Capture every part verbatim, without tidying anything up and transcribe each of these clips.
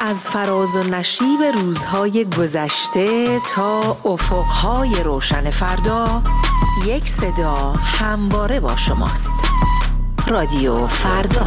از فراز و نشیب روزهای گذشته تا افقهای روشن فردا، یک صدا همواره با شماست. رادیو فردا.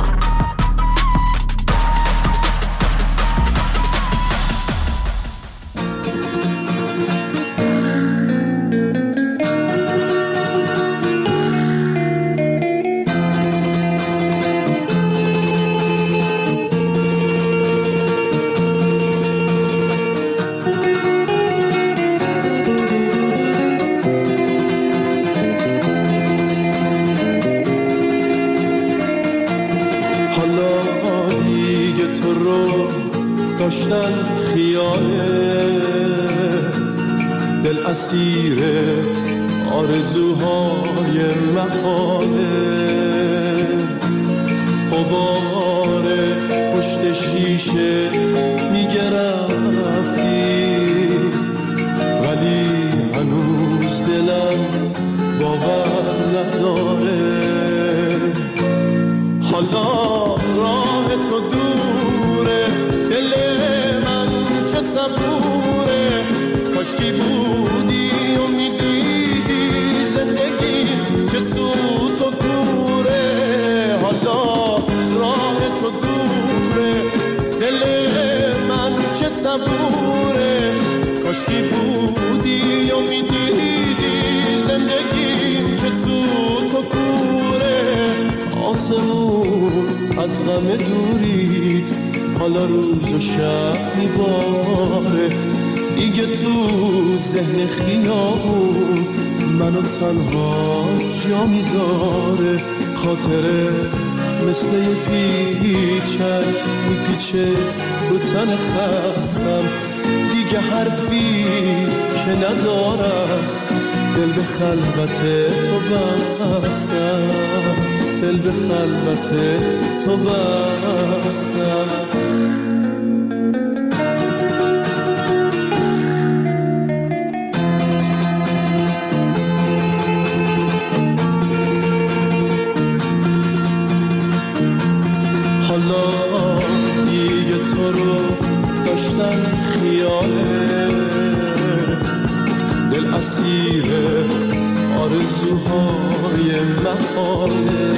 داشتن خیاله دل اسیر آرزوهای محاله، غبار پشت شیشه میگه رفتی، ولی هنوز دلم باور نداره. حالا راه تو دوره، دل من چه صبوره، کاشکی بودی و میدیدی زندگی چه سوت و کوره. حالا راه تو دوره، دل من چه صبوره، کاشکی بودی و میدیدی زندگی چه سوت و کوره. آسمون از غم دورید، حالا روز و شب میباره، دیگه تو ذهن خیابون منو تنها جا میذاره. خاطره مثل یه پیچک میپیچه رو تن خستم، دیگه حرفی که ندارم، دل به خلوت تو بستم، دل به خلوت تو بستم. حالا دیگه تو رو داشتن خیاله، دل اسیر آرزوهای محاله،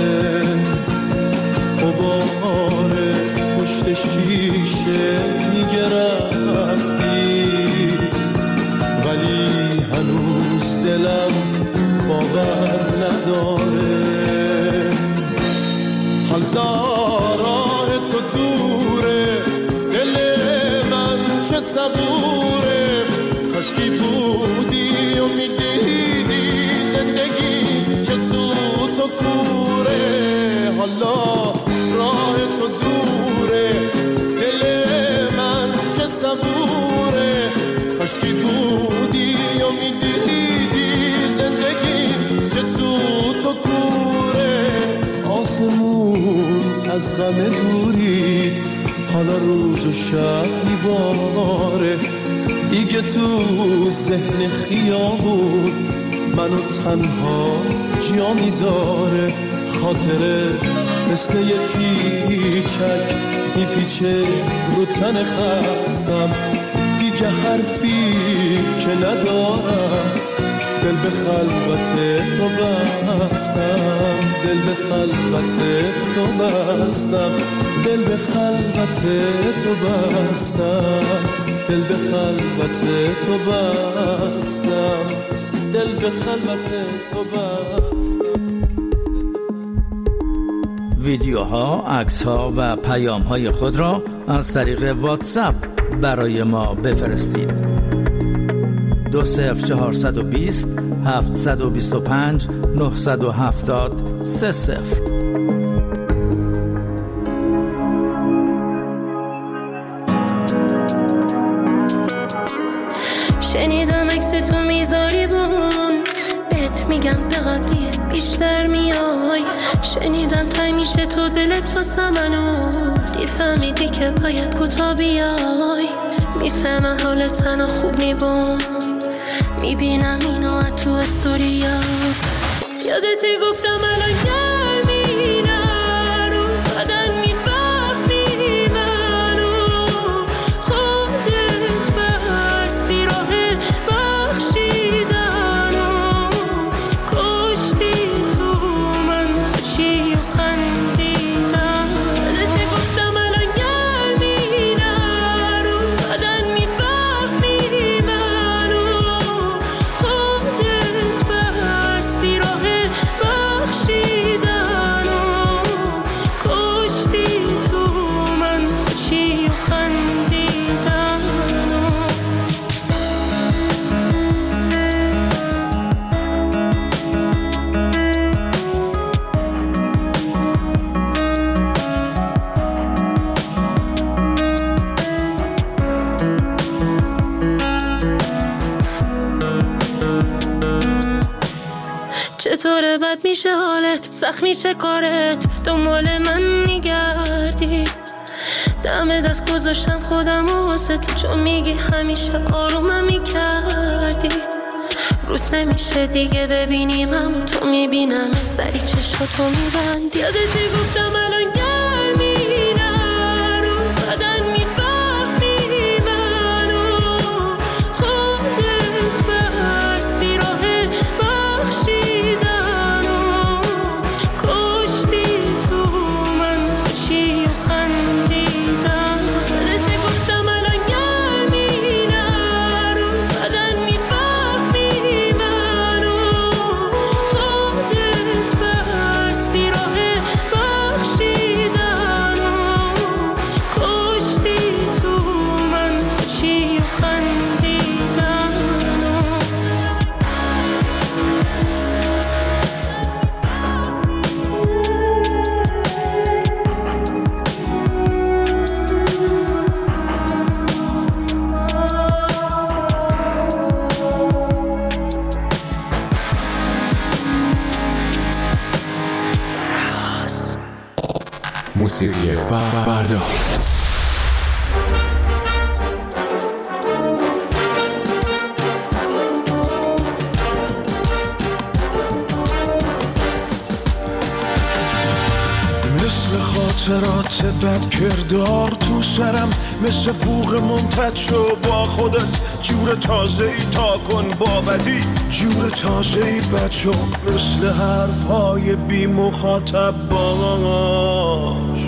غبار پشت شیشه میگه رفتی، ولی هنوز دلم باور نداره. حالا راه تو دوره، دل من چه صبوره، کاشکی بودی و میدیدی زندگی چه سوت و کوره. حالا راه تو دوره، دل من چه صبوره، کاشکی بودی و میدیدی زندگی چه سوت و کوره. آسمون از غم دورید، حالا روز و شب میباره، دیگه تو ذهن خیابون منو تنها جا میذاره. خاطره مثل یه پیچک میپیچه رو تن خستم، دیگه حرفی که ندارم، دل به خلوت تو بستم، دل به خلوت تو بستم، دل به خلوت تو بستم، دل به خلوت تو بستم، دل به خلوت تو بستم. ویدیوها، عکس‌ها و پیام‌های خود را از طریق واتساپ برای ما بفرستید. دو صفر چهارصد و بیست هفتصد و بیست و پنج نهصد و هفتاد سه صفر. شنیدم عکس تو میذاری بون، بهت میگم به قبلیه بیشتر میای. شنیدم تای میشه تو دلت واسه منوز، دید فهمیدی که باید کوتا بیای. میفهمم حال تنها خوب میبون، میبینم اینو از تو استوریات. یادتی گفتم الان گرمی نرو، بدن میفهمی منو. چطوره بد میشه حالت، سخت میشه کارت، دنبال من میگردی. دم دست گذاشتم خودم و واسه تو، چون میگی همیشه آرومم میکردی. روت نمیشه دیگه ببینیم همون تو میبینم، سری چشاتو میبند. یادتی گفتم الان گرمی نرو، بدن میفهمی منو، خودت بستی راه بخشیدنو، کشتی تو من خوشی و خندیدن. یادتی گفتم الان گرمی نرو، بدن میفهمی منو، خودت بستی راه بخشیدنو، کشتی تو من خوشی و خندیدنو. موسیقی فردا. مثل خاطرات بد کردار تو سرم، مثل بوق ممتد شو با خودت، جور تازه‌ای تا کن با بدی، جور تازه‌ای بد شو، مثل حرف‌های بی مخاطب باش.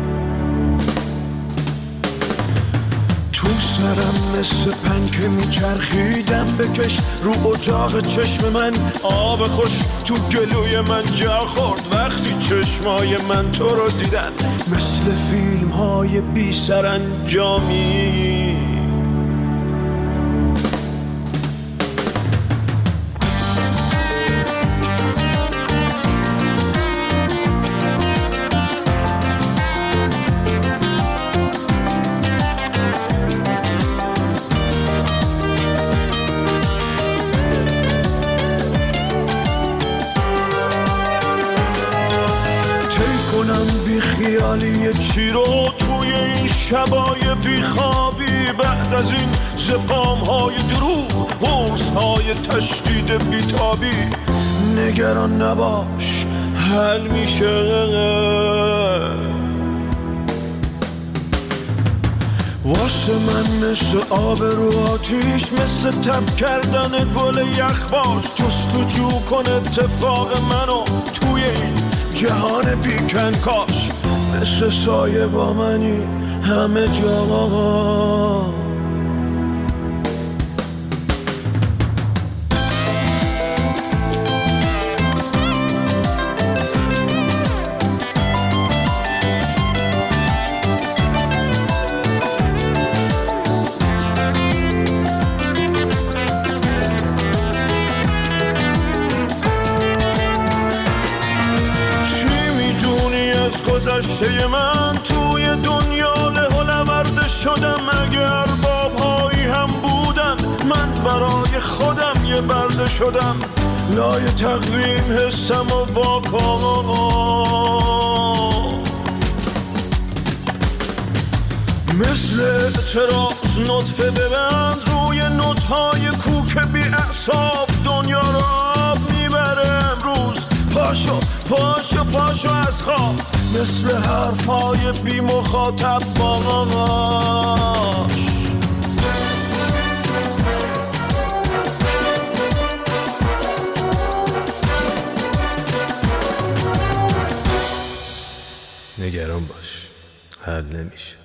تو سرم مثل پنکه میچرخیدم، بکش رو اجاق چشم من آب خوش، تو گلوی من جا خورد وقتی چشمای من تو رو دیدن، مثل فیلم های بی سرانجامی. خیالی چی رو توی این شبای بیخوابی، بعد از این زپام های دروغ، قرص های تشدید بیتابی. نگران نباش حل میشه، واسه من مثل آب رو آتیش، مثل تب کردن گل یخباش. جستجو کن اتفاق منو توی این جهان بیکن کاش، مثل سایه با منی همه جا. گذشته من توی دنیا لهولورده شدم، اگر بابهایی هم بودن من برای خودم یه برده شدم، لای تقویم حسم و واکام. مثل اعتراض نطفه ببند روی نوت‌های کوک بی اعصاب، دنیا رو آب میبره امروز، پاشو پاشو پاشو از خواب، مثل حرفای بی مخاطب باش. نگران باش حل نمیشه.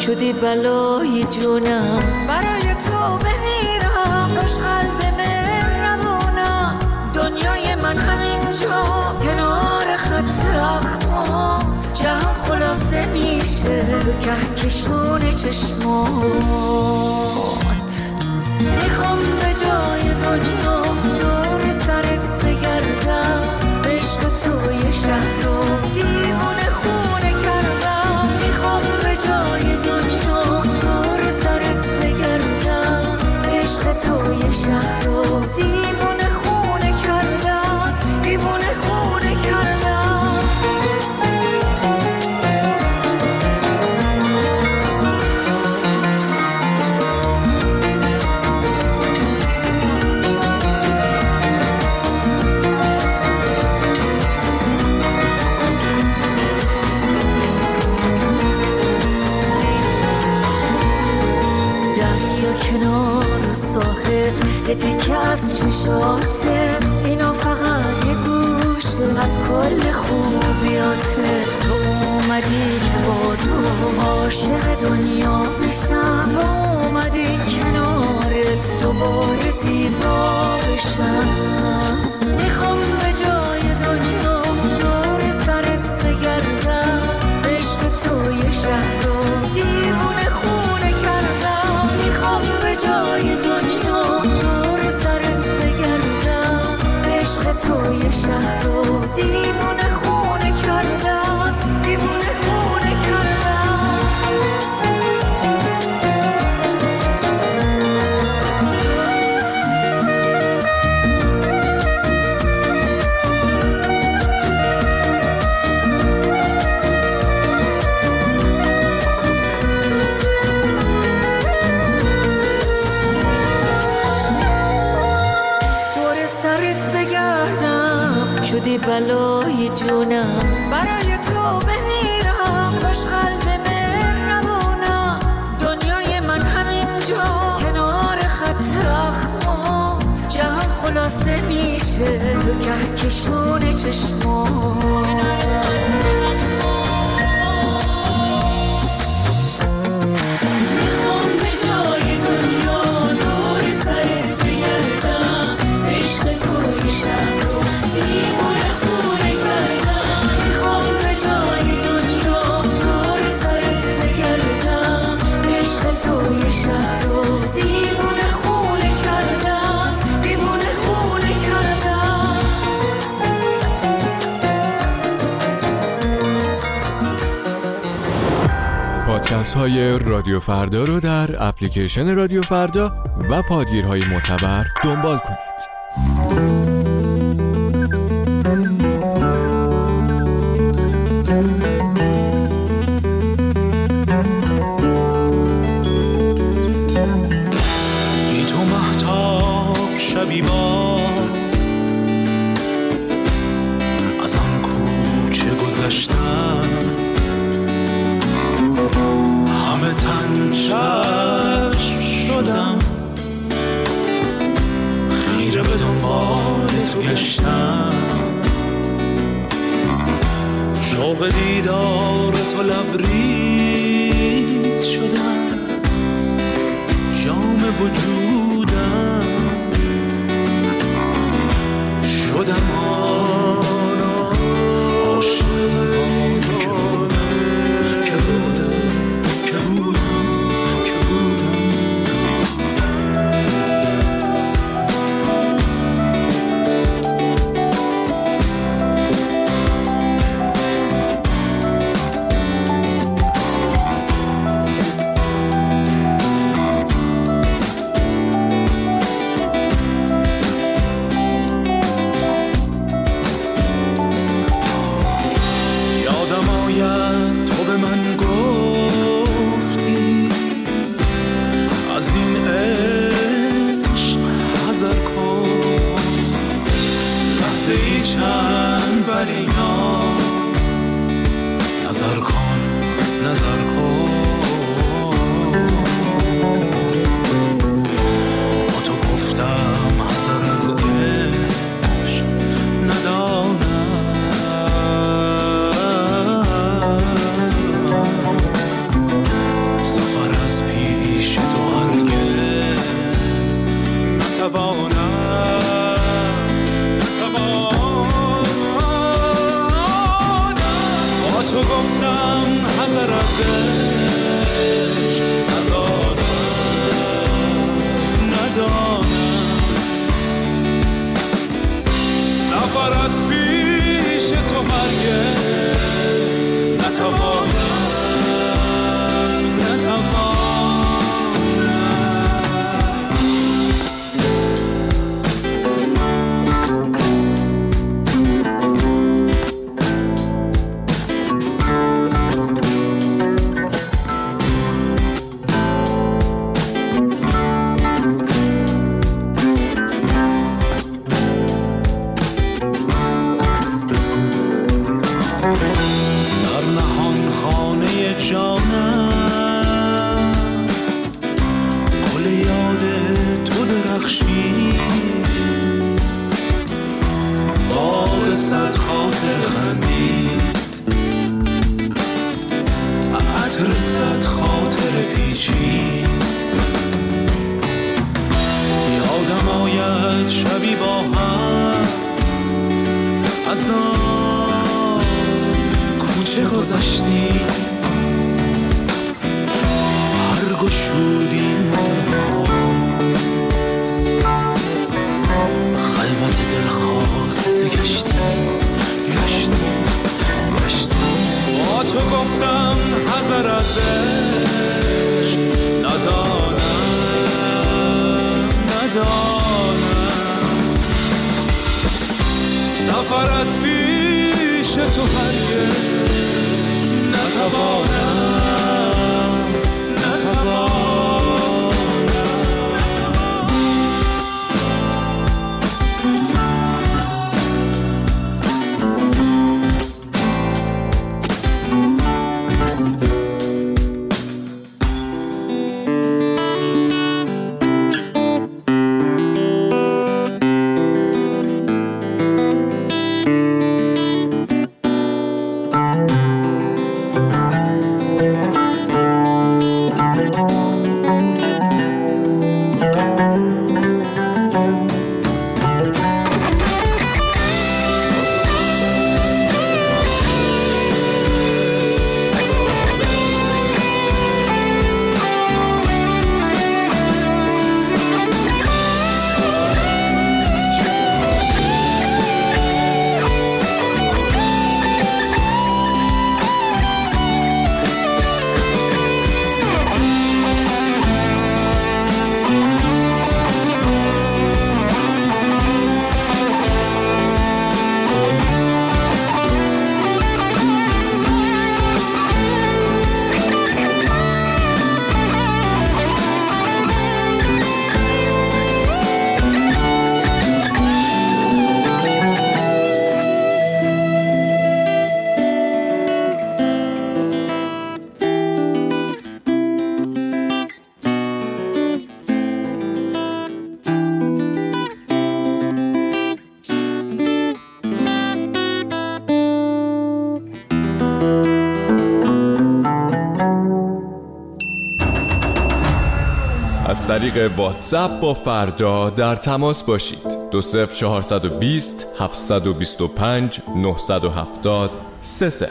شدی بلای جونم، برای تو بمیرم، خوش قلب مهربونم. دنیای من همینجا کنار خط اخمات، جهان خلاصه میشه تو کهکشون چشمات. میخوام به جای دنیا دور سرت بگردم، عشق توی شهر رو دیوونه خونه کردم. میخوام به جای دنیا دور سرت بگردم، عشق توی شهر رو دیوونه خونه کردم، دیوونه خونه کردم. کنار ساحل یه تیکه از چشاته، اینا فقط یه گوشه از کل خوبیاته. تو اومدی که با تو عاشق دنیا بشم، اومدی کنارت دوباره زیبا بشم. میخوام به جای دنیا دور سرت بگردم، عشق توی شهر رو دیوونه خونه کردم. میخوام به جای دنیا دور سرت بگردم، عشق توی شهر رو دیوونه خونه کردم، دیوونه خونه کردم. شدی بلای جونم، برای تو بمیرم، خوش قلب مهربونم. دنیای من همینجا کنار خط اخمات، جهان خلاصه میشه تو کهکشون چشمات. پادکست های رادیو فردا رو در اپلیکیشن رادیو فردا و پادگیرهای معتبر دنبال کنید. بی تو مهتاب شبی باز از آن کوچه گذشتم، همه تن چشم شدم، خیره به دنبال تو گشتم. شوق دیدار تو لبریز شده است جام وجودم، شدم آنا عاشق دیوانه که بودم، که بودم که بودم که بودم. ارزش ندارم ندارم سفر از پیش تو هرگز نتوانم نتوانم رسد خاطر پیچی یادم آید شبی با هم از آن کوچه گذشتی هر گشودی خلوت دلخواسته گشتی گشتی گشتی با تو گفتم حذر از عشق ندارم ندارم سفر از پیش تو هرگز نتوانم نتوانم از طریق واتساپ با فردا در تماس باشید. دو صفر چهارصد و بیست هفتصد و بیست و پنج نهصد و هفتاد سه صفر.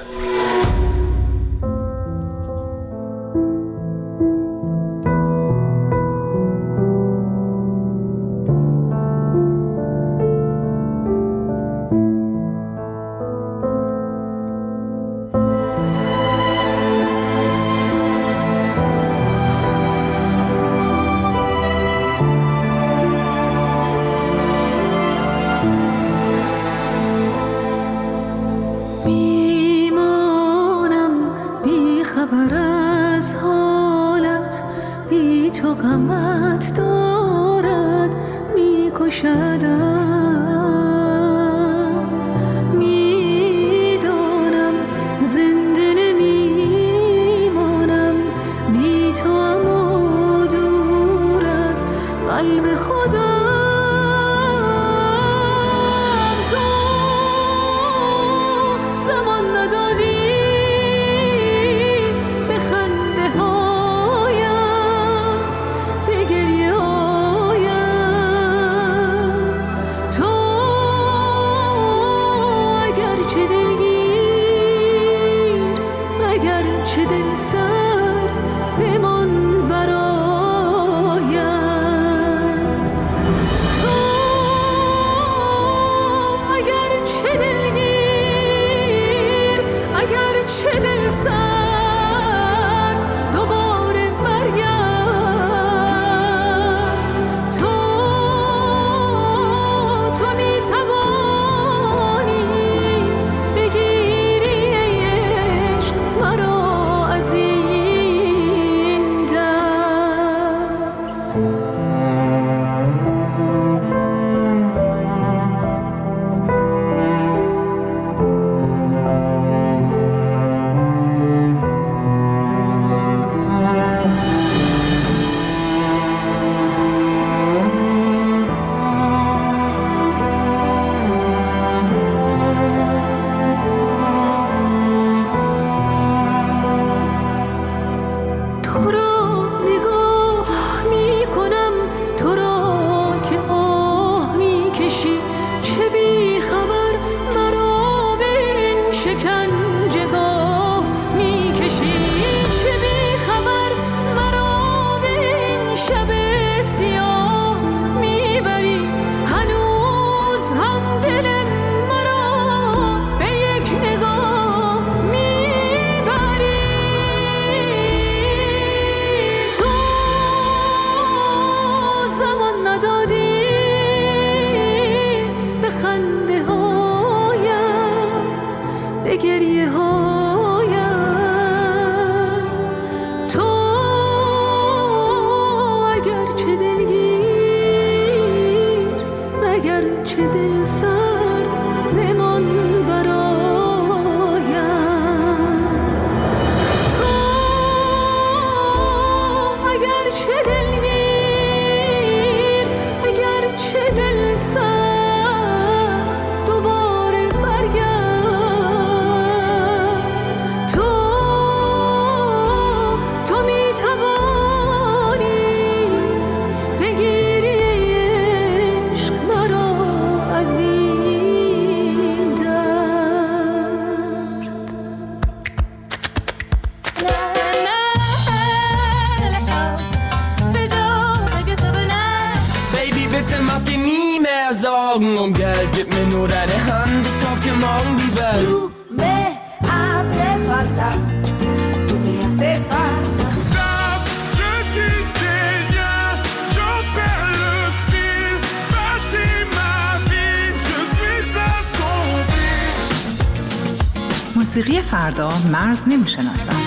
موسیقی فردا مرز نمی‌شناسد.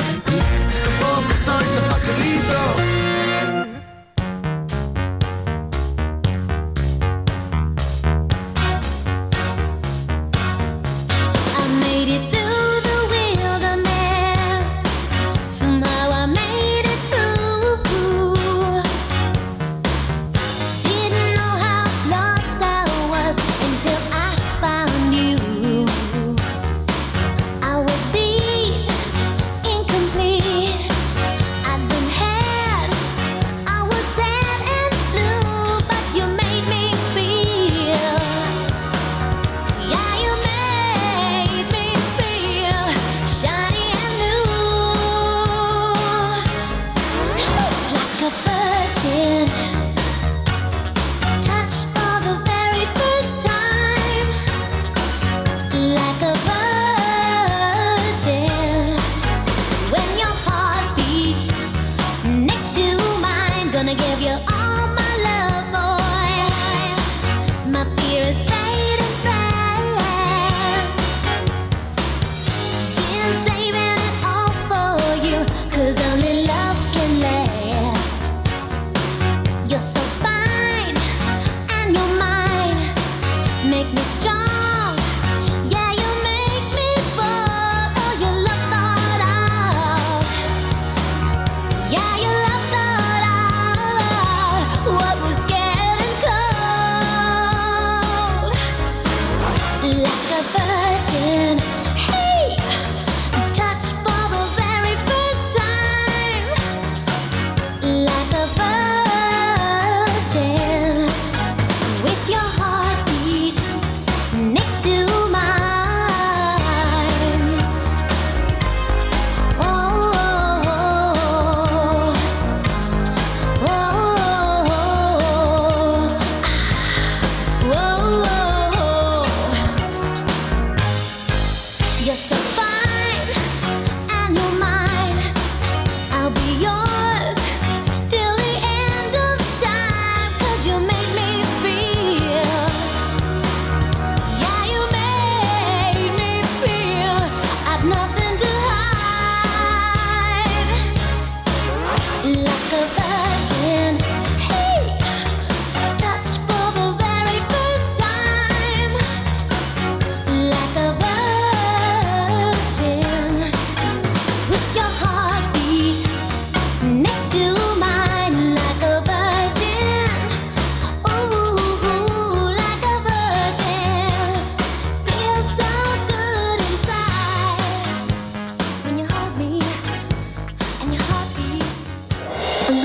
Incomplete. I've been had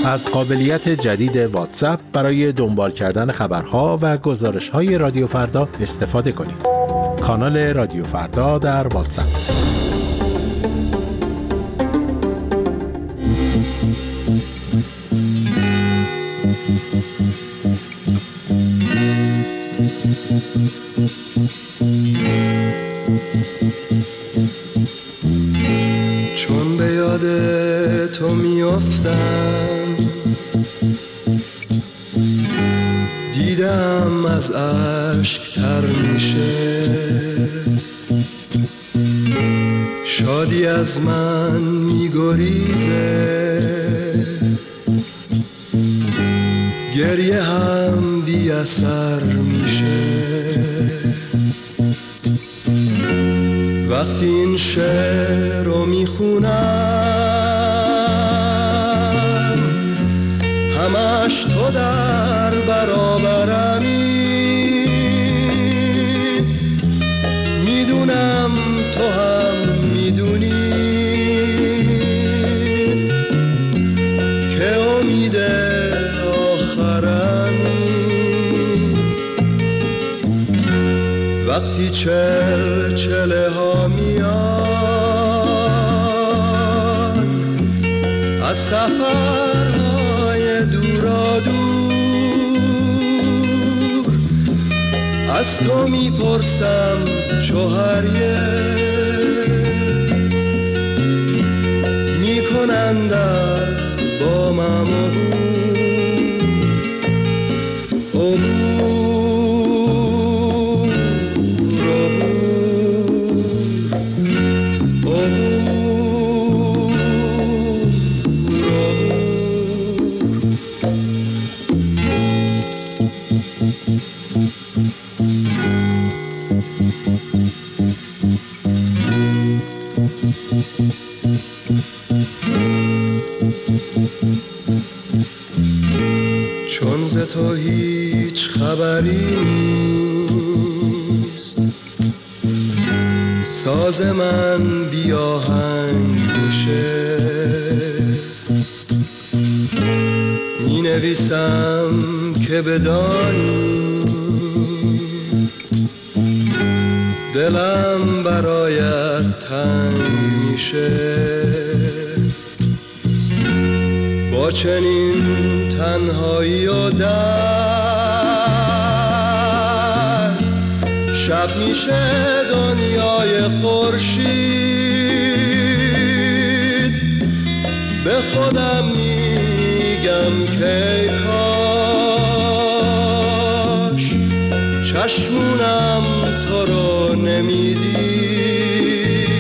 از قابلیت جدید واتساپ برای دنبال کردن خبرها و گزارش‌های رادیو فردا استفاده کنید. کانال رادیو فردا در واتساپ. چون به یاد تو میافتم، دیدم از اشک تر میشه، شادی از من میگریزه، گریه هم بی اثر میشه. وقتی این شعر رو میخونم، همش تو در برابرمی، میدونم تو هم میدونی که امید آخرمی. وقتی چل چله ها میان از سفرهای دورا دور، از تو میپرسم چوهریه، میکنند از با من چون ز تو هیچ خبری نیست، ساز من بی آهنگ میشه، می نویسم که بدانی دلم برایت تنگ میشه. با چنین تنهایی و درد، شب میشه دنیای خورشید. به خودم میگم که کاش چشمونم تو رو نمیدید.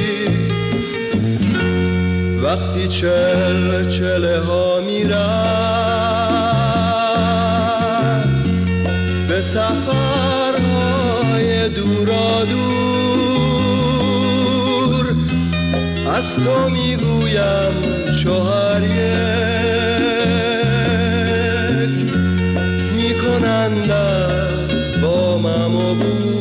وقتی چل چله ها میرن به سفرهای دورا دور، از تو میگویم چهار یک، میکنند از با من عبور.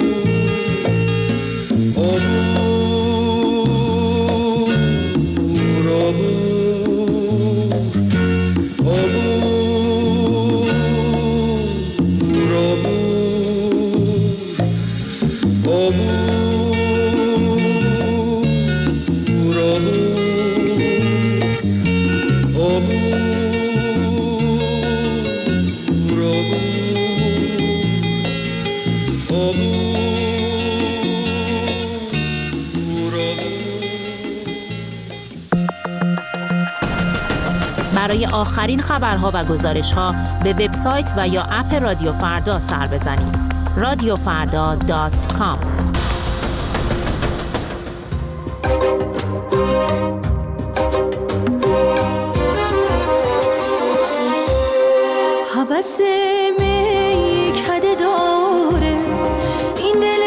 برای آخرین خبرها و گزارش‌ها به وبسایت و یا اپ رادیو فردا سر بزنید. رادیو فردا دات کام. هوس می کده داره این دل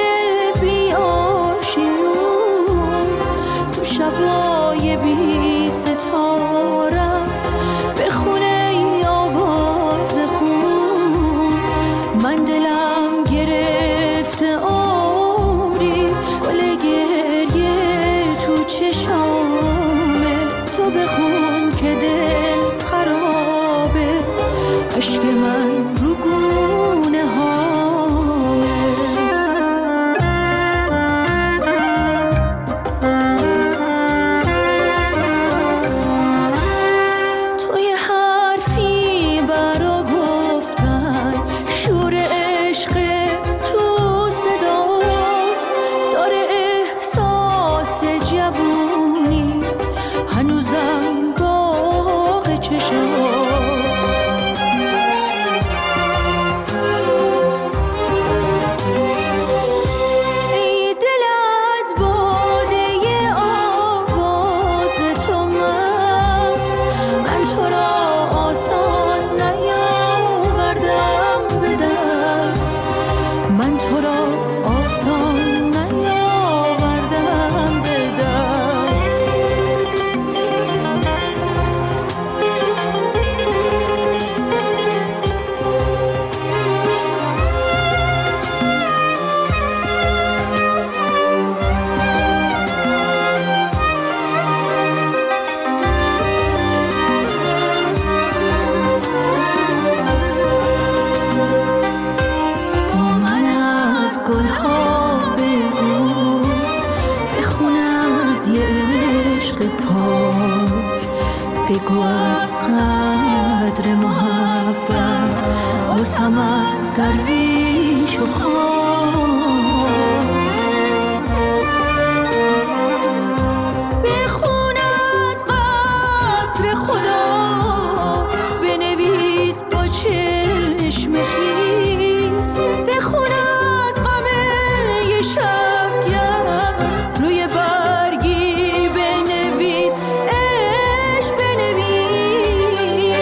بی‌آشیون، تو شبای بی ستاره بخونه ای آواز خون. من دلم گرفته عمری گل گریه تو چشامه، تو بخون که دل خراب عشق من رو گونه ها بگو از قدر محبت واسم از درویش و خان بخون از قصر خدا بنویس با چشم خیس بخون از غم شبگرد روی برگی بنویس عشق بنویس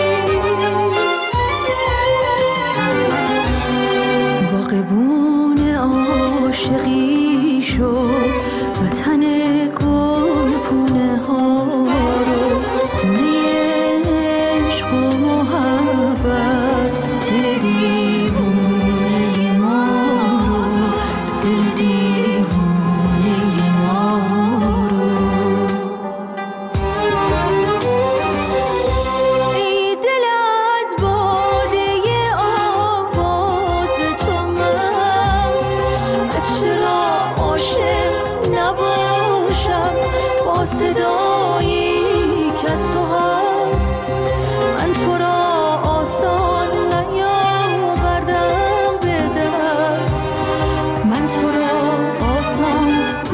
باغبون عاشقی شد وطن گل پونه ها رو خونه عشق و محبت دل دیوونه ما رو دل دیوونه ما رو ای دل از باده آواز تو مست از چرا عاشق نباشم با صدایی که از تو هست من تو را آسان نیاوردم به دست من تو را آسان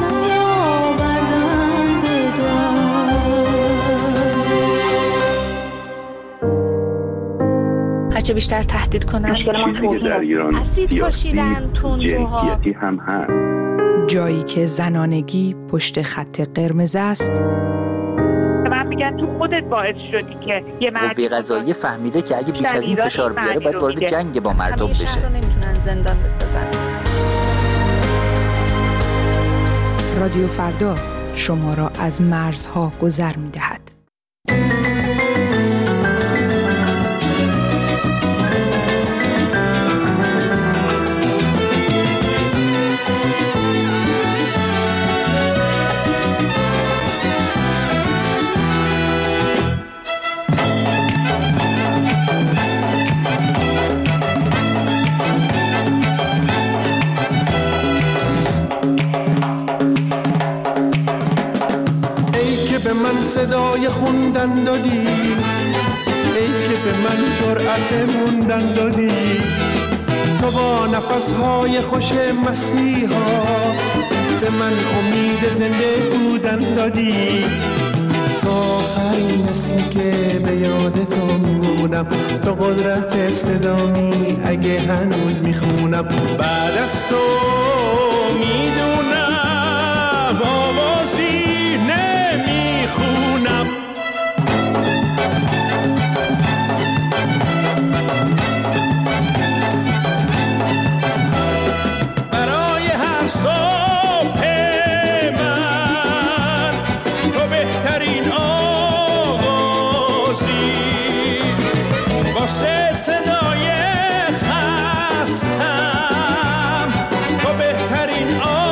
نیاوردم به دست هرچه بیشتر تهدید کنن چیزی که در ایران اسید پاشیدن تندروها جنسیتی هم هست. جایی که زنانگی پشت خط قرمز است من میگن تو خودت باعث شدی که یه مرد قوه قضاییه فهمیده که اگه بیش از این فشار بیاره باید وارد جنگ با مردم بشه. شهر رو نمیتونن زندان بسازن. رادیو فردا شما را از مرزها گذر می‌دهد. به من صدای خوندن دادی ای که به من جرأت موندن دادی تو با نفسهای خوش مسیحا به من امید زنده بودن دادی تو آخرین اسمی که به یاد تو میمونم تو قدرت صدامی اگه هنوز میخونم بعد از تو میدونم آوازی نمیخونم برای هر صبح من تو بهترین آغازی واسه صدای خستم تو بهترین آغازی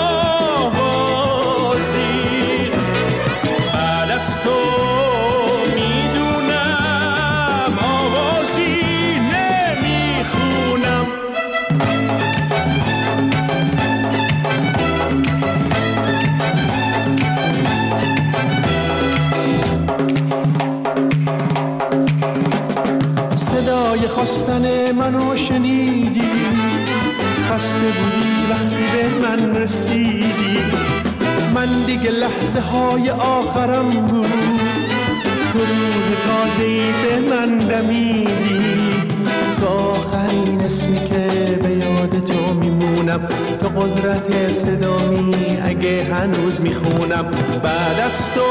خواستن منو شنیدی، خسته بودی وقتی به من رسیدی. من دیگه لحظه های آخرم بود، تو روح تازه‌ای به من دمیدی. تو آخرین اسمی که به یاد تو میمونم، تو قدرت صدامی اگه هنوز میخونم. بعد از تو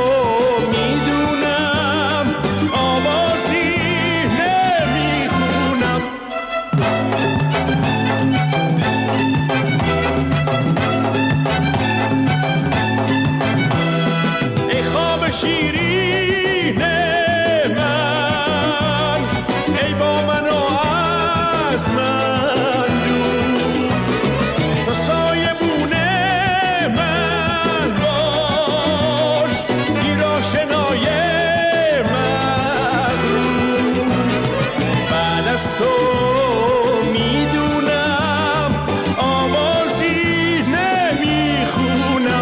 میدونم آوازی نمیخونم. ای خواب شیرین من، ای با من و از من دور، تو سایه بونه من باش، گیر آشنای مغرور. بعد از تو میدونم آوازی نمیخونم.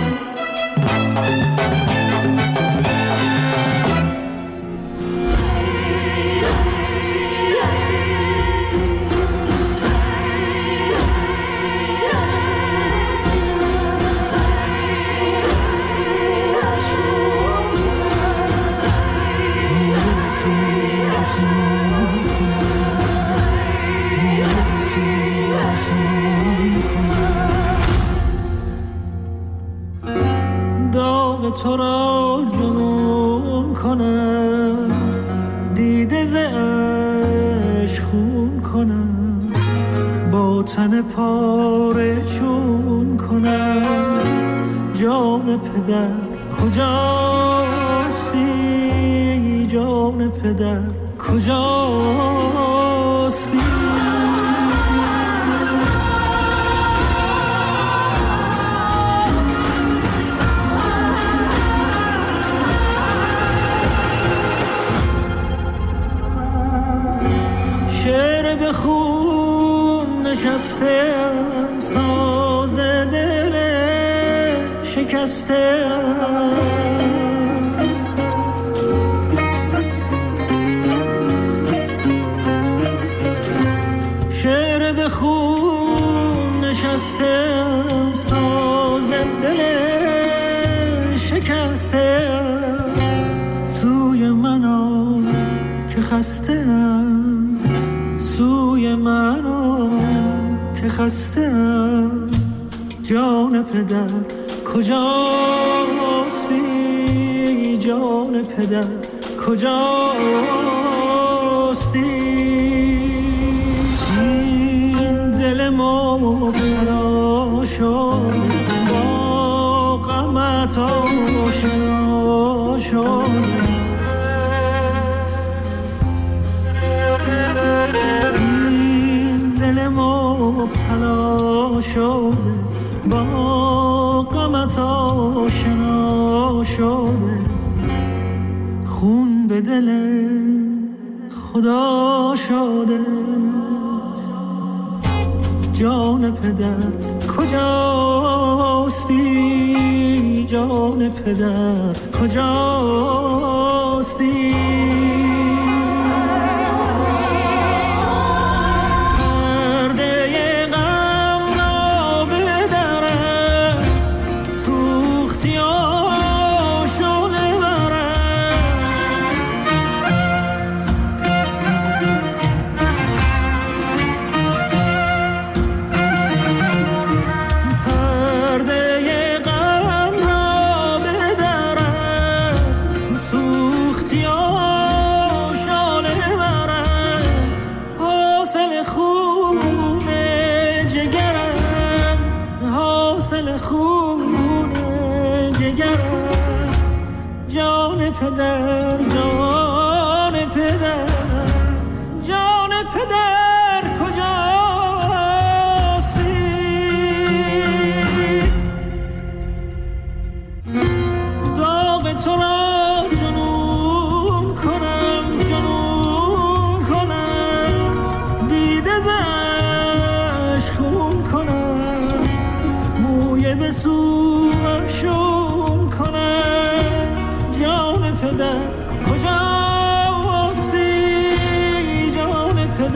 داغ تو را جنون کنم، دیده ز عشق خون کنم، با تن پاره چون کنم. جان پدر کجاستی، جان پدر کجاستی. شعر به خون نشستم، ساز دل شکستم. شعر به خون نشستم، ساز دل شکستم. سوی منو که خستم، سوی منو که خستم. جان پدر کجاستی، جان پدر کجاستی. این دل مبتلا شد، با غمت آشنا شد. دل مبتلا شده، با غمت آشنا شده. خون به دل خدا شده. جان پدر کجاستی، جان پدر کجاستی. پدر، جان پدر، جان پدر کجاستی؟ داغ تو را جنون کنم، جنون کنم، دیده زش خون کنم، موی به سوشون کنم. جان پدر کجاستی، جان پدر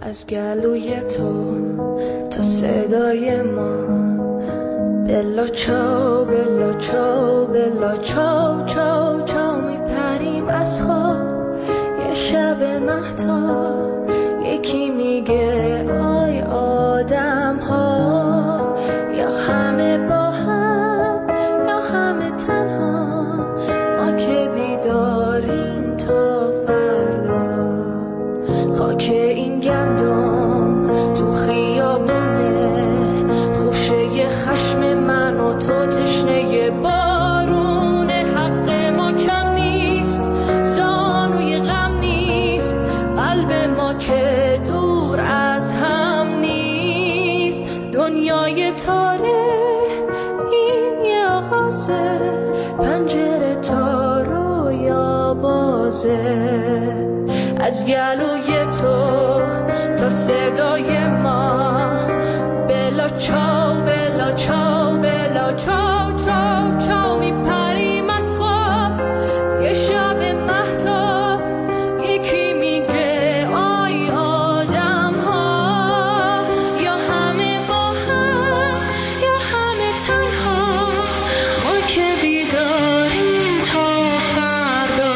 از گلوی تو تا صدای ما، بلا چاو بلا چاو بلا چاو چاو چاو میپریم از خواب یه شب مهتاب. یکی میگه آی آدم ها، یا همه با هم یا همه تنها، ما که بیداریم تا فردا. خاک این گندم تو خیابونه، خوشه خشم من و تو تشنه بارونه. حق ما کم نیست، زانوی غم نیست، قلب ما که دور از هم نیست. دنیای تاره این یه آغازه، پنجره تا رویا بازه. از گلوی تو تا صدای ما، بلا چاو بلا چاو بلا چاو چاو چاو میپریم از خواب یه شب مهتاب. یکی میگه آی آدم ها، یا همه با هم یا همه تنها، ما که بیداریم تا فردا.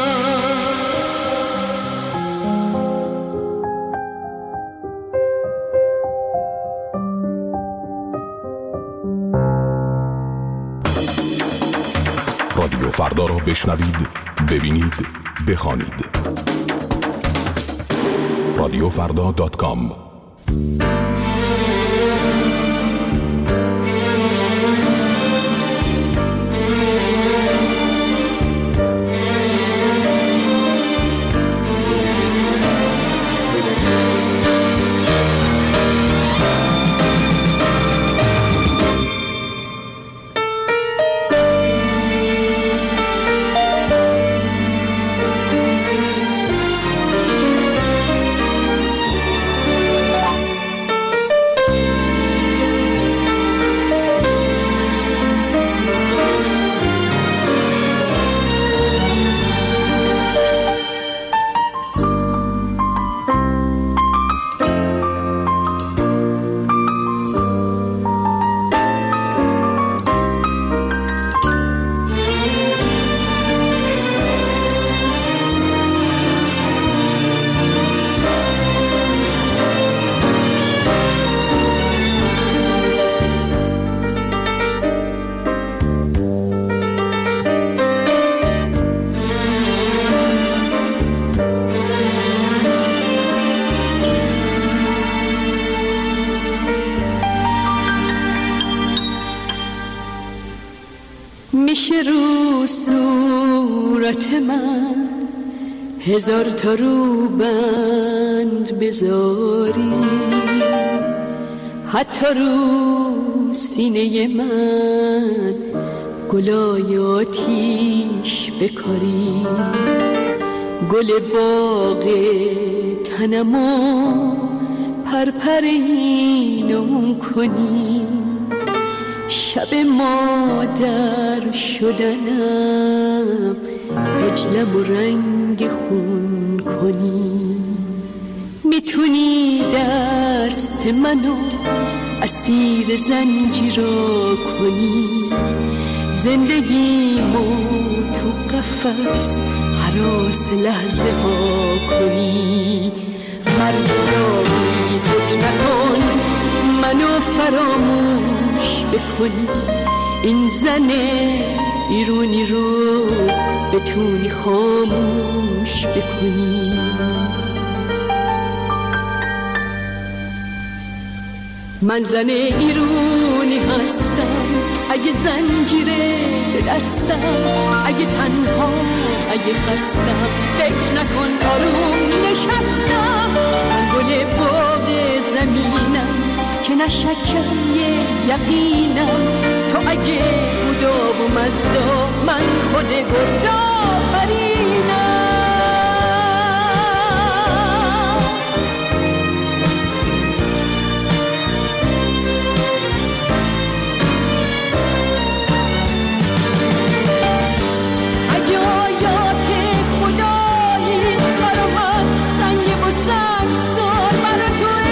رادیو فردا را بشنوید، ببینید، بخوانید. رادیو فردا دات کام. میشه رو صورت من هزار تا رو بند بذاری، حتی رو سینه من گلای آتیش بکاری. گل باغ تنمو پرپرینم کنی، شب مادر شدنم اجلم و رنگ خون کنی. میتونی دست منو اسیر زنجیرا کنی، زندگیمو تو قفس هراس لحظه ها کنی. فردا بی فکر نکن منو فراموش بکنی، این زن ایرونی رو بتونی خاموش بکنی. من زن ایرونی هستم، اگه زنجیره به دستم، اگه تنها اگه خستم، فکر نکن آروم نشستم. من گل باغ زمینم که نشکم یه یقینم، تو اگه بودا و مزدا من خود گردا فرینم. برا من سنگ و سنگ سار، برا تو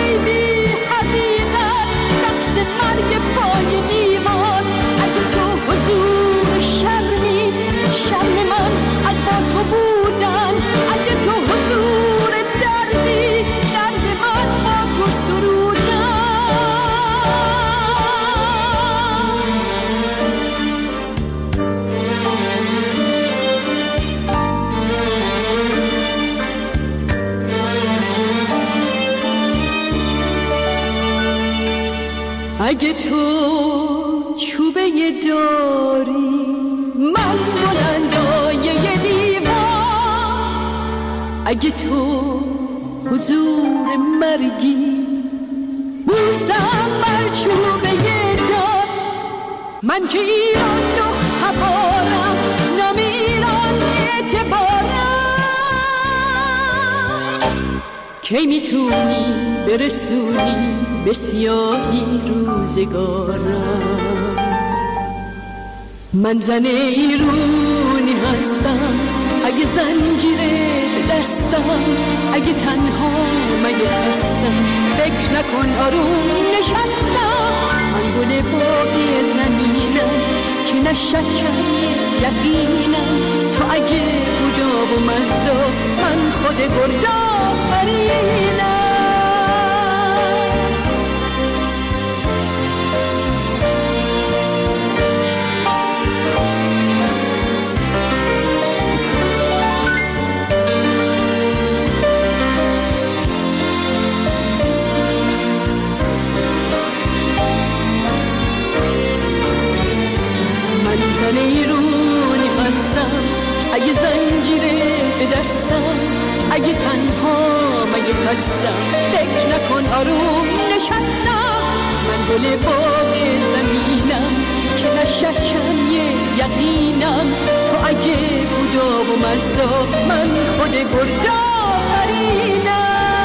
اگه تو چوبه داری من بلندای دیوار، اگه تو حضور مرگی بوسم بر چوبه دار، من که ایران نقطه بارم نام ایران اعتبارم، کی میتونی برسونی به سیاهی روزگارم، من زن ایرونی هستم اگه زنجیره به دستم، اگه تنها مگه هستم فکر نکن آروم نشستم، من گل باقی زمینم که نشکم یقینم، تو اگه بودا و مزدا من خود گردا فرینم. اگه زنجیره به دستم، اگه تنها مگه هستم فکر نکن آروم نشستم، من گل باغ زمینم که نشکم یه یقینم، تو اگه بودا و مزدا من خود گردا فرینم.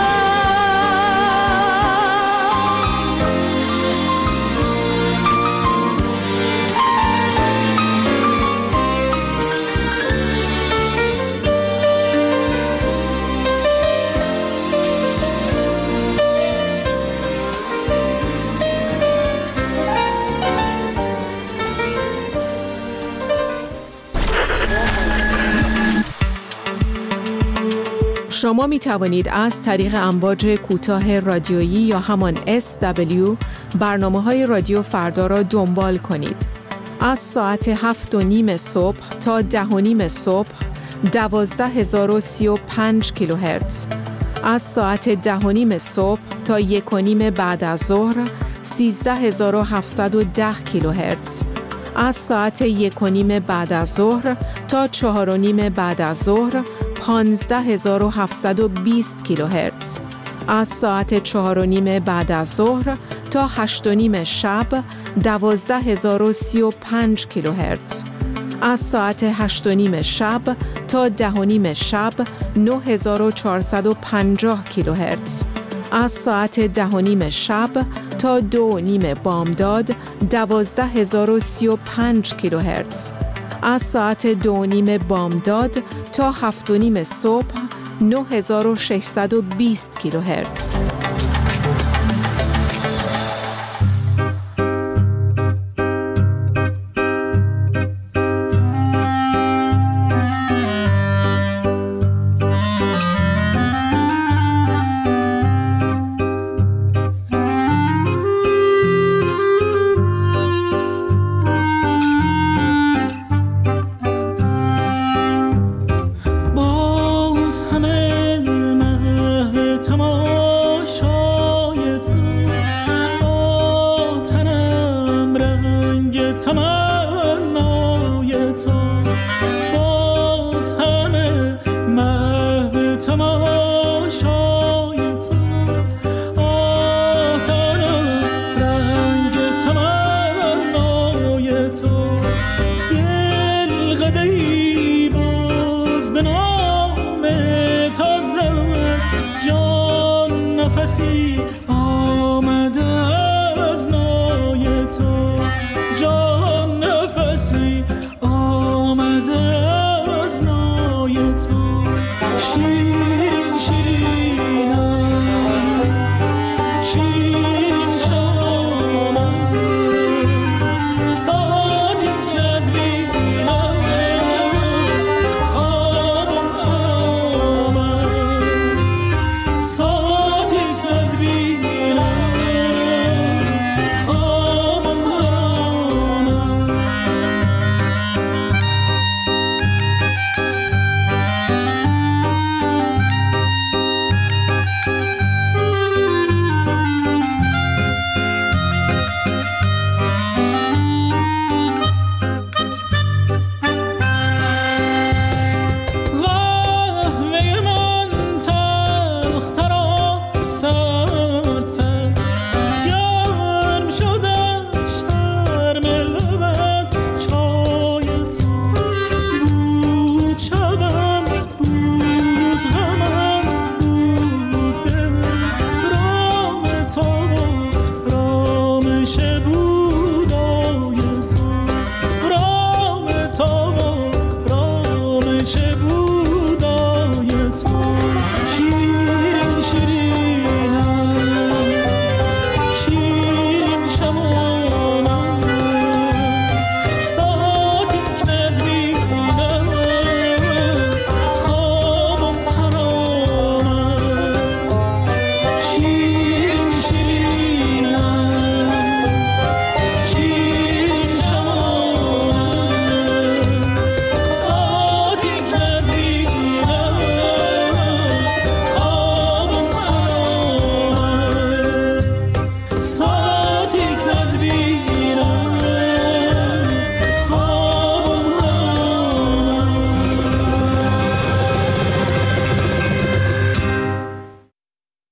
شما می توانید از طریق امواج کوتاه رادیویی یا همان اس دبلیو برنامه‌های رادیو فردا را دنبال کنید. از ساعت هفت و نیم صبح تا ده و نیم صبح دوازده هزار و سی و پنج کیلوهرتز، از ساعت ده و نیم صبح تا یک و نیم بعد از ظهر سیزده هزار و هفتصد و ده کیلوهرتز، از ساعت یک و نیم بعد از ظهر تا چهار و نیم بعد از ظهر پانزده هزار و هفتصد و بیست کیلوهرتز، از ساعت چهار و نیم بعد از ظهر تا هشت و نیم شب دوازده هزار و سی و پنج کیلوهرتز، از ساعت هشت و نیم شب تا ده و نیم شب نه هزار و چهارصد و پنجاه کیلوهرتز، از ساعت ده و نیم شب تا دو و نیم بامداد دوازده هزار و سی و پنج کیلوهرتز، از ساعت دو و نیم بامداد تا هفت و نیم صبح نه هزار و ششصد و بیست کیلوهرتز. نفسی